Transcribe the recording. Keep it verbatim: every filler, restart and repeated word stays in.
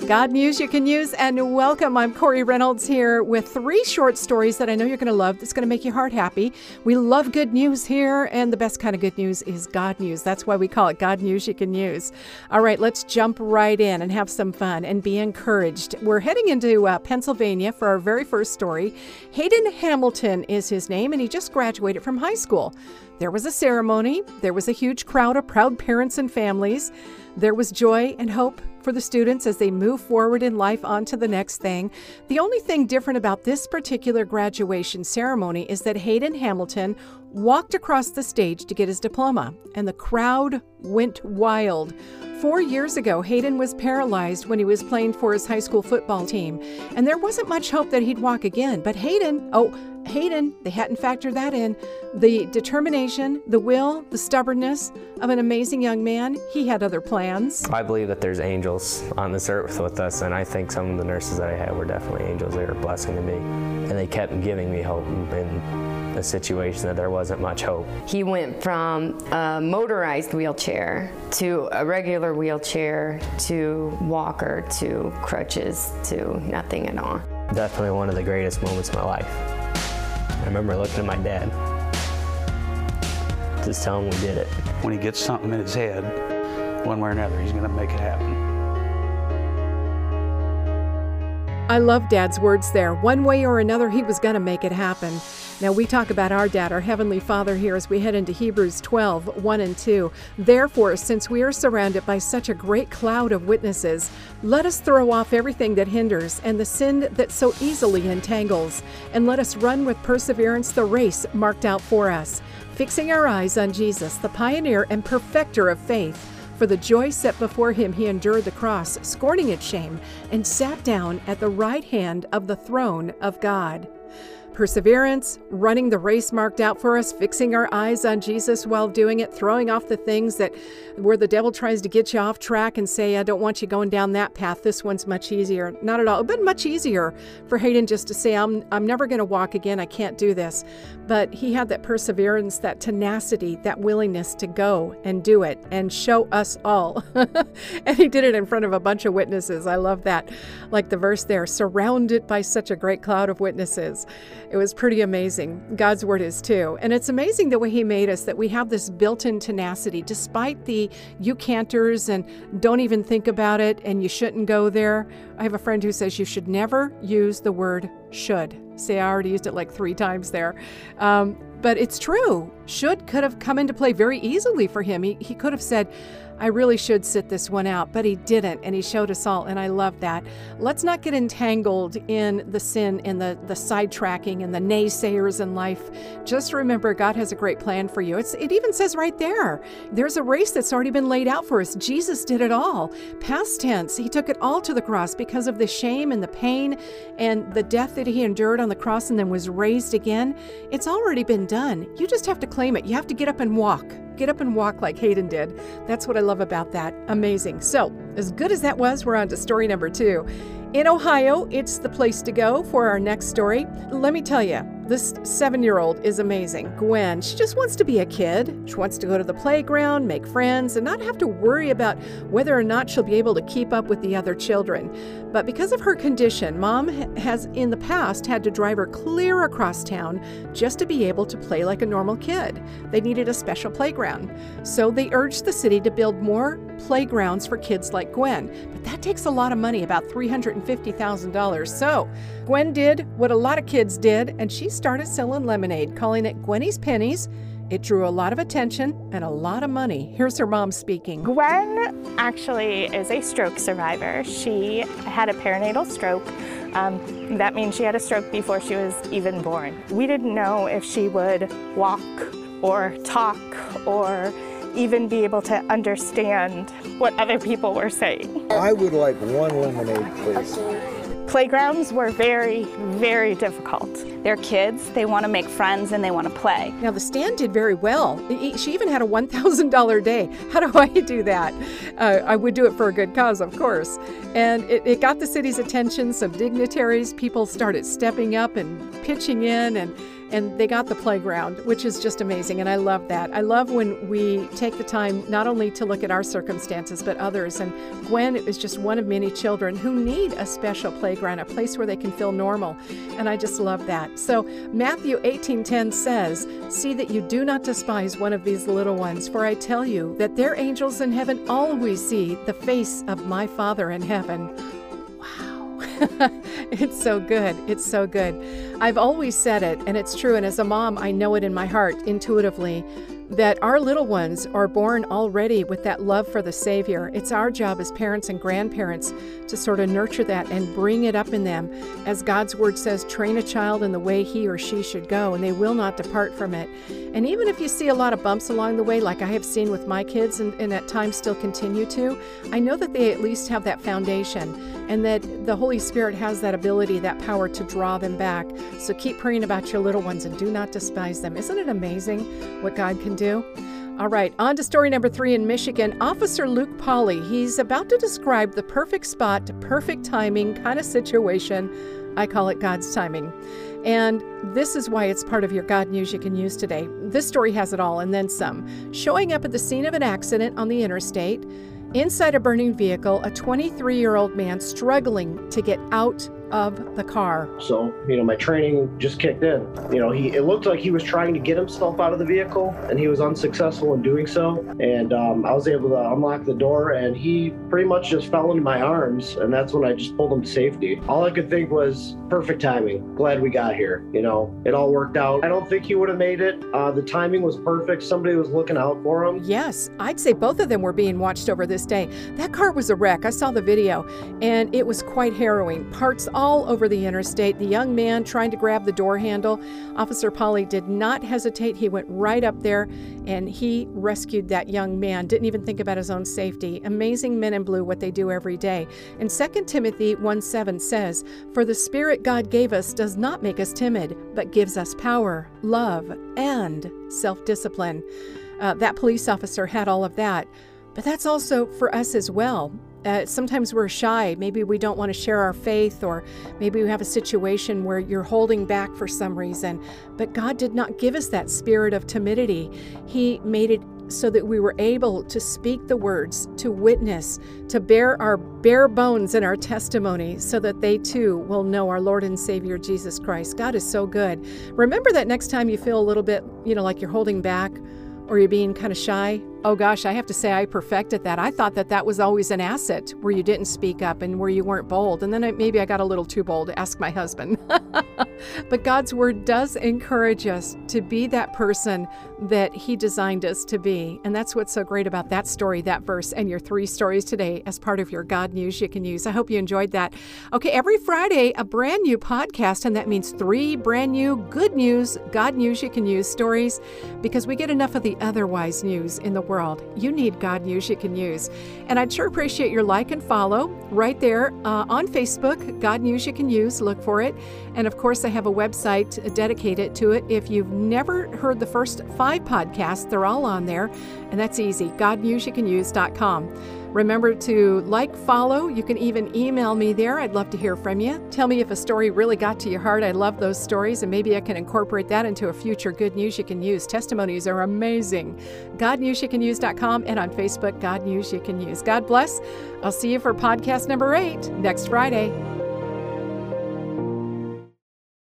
God News You Can Use, and welcome. I'm Corey Reynolds here with three short stories that I know you're going to love. That's going to make your heart happy. We love good news here, and the best kind of good news is God news. That's why we call it God News You Can Use. All right, let's jump right in and have some fun and be encouraged. We're heading into uh, Pennsylvania for our very first story. Hayden Hamilton is his name, and he just graduated from high school. There was a ceremony. There was a huge crowd of proud parents and families. There was joy and hope for the students as they move forward in life on to the next thing. The only thing different about this particular graduation ceremony is that Hayden Hamilton walked across the stage to get his diploma, and the crowd went wild. Four years ago, Hayden was paralyzed when he was playing for his high school football team, and there wasn't much hope that he'd walk again. But Hayden, oh, Hayden, they hadn't factored that in. The determination, the will, the stubbornness of an amazing young man, he had other plans. I believe that there's angels on this earth with us, and I think some of the nurses that I had were definitely angels. They were a blessing to me, and they kept giving me hope in a situation that there wasn't much hope. He went from a motorized wheelchair to a regular wheelchair to walker to crutches to nothing at all. Definitely one of the greatest moments of my life. I remember looking at my dad, just telling him we did it. When he gets something in his head, one way or another, he's going to make it happen. I love Dad's words there. One way or another, he was going to make it happen. Now, we talk about our dad, our Heavenly Father, here as we head into Hebrews twelve, one and two. Therefore, since we are surrounded by such a great cloud of witnesses, let us throw off everything that hinders and the sin that so easily entangles, and let us run with perseverance the race marked out for us, fixing our eyes on Jesus, the pioneer and perfecter of faith. For the joy set before him, he endured the cross, scorning its shame, and sat down at the right hand of the throne of God. Perseverance, running the race marked out for us, fixing our eyes on Jesus while doing it, throwing off the things that where the devil tries to get you off track and say, I don't want you going down that path. This one's much easier. Not at all. It would have been much easier for Hayden just to say, I'm, I'm never going to walk again. I can't do this. But he had that perseverance, that tenacity, that willingness to go and do it and show us all. And he did it in front of a bunch of witnesses. I love that. Like the verse there, surrounded by such a great cloud of witnesses. It was pretty amazing. God's word is too. And it's amazing the way he made us, that we have this built-in tenacity, despite the you canters and don't even think about it and you shouldn't go there. I have a friend who says you should never use the word should. Say, I already used it like three times there. Um, but it's true. Should could have come into play very easily for him. He, he could have said, I really should sit this one out, but he didn't, and he showed us all, and I love that. Let's not get entangled in the sin and the, the sidetracking and the naysayers in life. Just remember, God has a great plan for you. It's, it even says right there, there's a race that's already been laid out for us. Jesus did it all. Past tense, he took it all to the cross because of the shame and the pain and the death that he endured on the cross and then was raised again. It's already been done. You just have to claim it. You have to get up and walk. Get up and walk like Hayden did. That's what I love about that. Amazing. So, as good as that was, we're on to story number two. In Ohio, it's the place to go for our next story. Let me tell you, this seven-year-old is amazing. Gwen, she just wants to be a kid. She wants to go to the playground, make friends, and not have to worry about whether or not she'll be able to keep up with the other children. But because of her condition, Mom has in the past had to drive her clear across town just to be able to play like a normal kid. They needed a special playground. So they urged the city to build more playgrounds for kids like Gwen. But that takes a lot of money, about three hundred fifty thousand dollars. So Gwen did what a lot of kids did, and she started selling lemonade, calling it Gwenny's Pennies. It drew a lot of attention and a lot of money. Here's her mom speaking. Gwen actually is a stroke survivor. She had a perinatal stroke. Um, that means she had a stroke before she was even born. We didn't know if she would walk or talk or even be able to understand what other people were saying. I would like one lemonade, please. Playgrounds were very, very difficult. They're kids, they want to make friends, and they want to play. Now, the stand did very well. She even had a one thousand dollars day. How do I do that? Uh, I would do it for a good cause, of course. And it, it got the city's attention. Some dignitaries, people started stepping up and pitching in, and and they got the playground, which is just amazing. And I love that. I love when we take the time not only to look at our circumstances, but others. And Gwen is just one of many children who need a special playground, a place where they can feel normal. And I just love that. So Matthew eighteen ten says, "See that you do not despise one of these little ones, for I tell you that their angels in heaven always see the face of my Father in heaven." It's so good. It's so good. I've always said it, and it's true. And as a mom, I know it in my heart intuitively that our little ones are born already with that love for the Savior. It's our job as parents and grandparents to sort of nurture that and bring it up in them. As God's word says, train a child in the way he or she should go, and they will not depart from it. And even if you see a lot of bumps along the way, like I have seen with my kids and, and at times still continue to, I know that they at least have that foundation and that the Holy Spirit has that ability, that power to draw them back. So keep praying about your little ones and do not despise them. Isn't it amazing what God can do? All right, on to story number three in Michigan. Officer Luke Pauley, he's about to describe the perfect spot, perfect timing kind of situation. I call it God's timing. And this is why it's part of your God News You Can Use today. This story has it all and then some. Showing up at the scene of an accident on the interstate, inside a burning vehicle, a twenty-three-year-old man struggling to get out of the car. So, you know, my training just kicked in. You know, he it looked like he was trying to get himself out of the vehicle, and he was unsuccessful in doing so. And um, I was able to unlock the door, and he pretty much just fell into my arms, and that's when I just pulled him to safety. All I could think was perfect timing. Glad we got here. You know, it all worked out. I don't think he would have made it. Uh, the timing was perfect. Somebody was looking out for him. Yes, I'd say both of them were being watched over this day. That car was a wreck. I saw the video, and it was quite harrowing. Parts all over the interstate. The young man trying to grab the door handle. Officer Pauley did not hesitate. He went right up there and he rescued that young man. Didn't even think about his own safety. Amazing men in blue, what they do every day. And Second Timothy one seven says, "For the Spirit God gave us does not make us timid, but gives us power, love, and self-discipline." Uh, that police officer had all of that. But that's also for us as well. Uh, sometimes we're shy. Maybe we don't want to share our faith, or maybe we have a situation where you're holding back for some reason. But God did not give us that spirit of timidity. He made it so that we were able to speak the words, to witness, to bear our bare bones in our testimony so that they too will know our Lord and Savior Jesus Christ. God is so good. Remember that next time you feel a little bit, you know, like you're holding back or you're being kind of shy. Oh gosh, I have to say I perfected that. I thought that that was always an asset, where you didn't speak up and where you weren't bold. And then I, maybe I got a little too bold. Ask my husband. But God's word does encourage us to be that person that he designed us to be. And that's what's so great about that story, that verse, and your three stories today as part of your God News You Can Use. I hope you enjoyed that. Okay, every Friday, a brand new podcast, and that means three brand new good news, God News You Can Use stories, because we get enough of the otherwise news in the world. You need God News You Can Use. And I'd sure appreciate your like and follow right there uh, on Facebook, God News You Can Use. Look for it. And of course, I have a website dedicated to it. If you've never heard the first five podcasts, they're all on there. And that's easy, god news you can use dot com. Remember to like, follow. You can even email me there. I'd love to hear from you. Tell me if a story really got to your heart. I love those stories, and maybe I can incorporate that into a future Good News You Can Use. Testimonies are amazing. god news you can use dot com, and on Facebook, God News You Can Use. God bless. I'll see you for podcast number eight next Friday.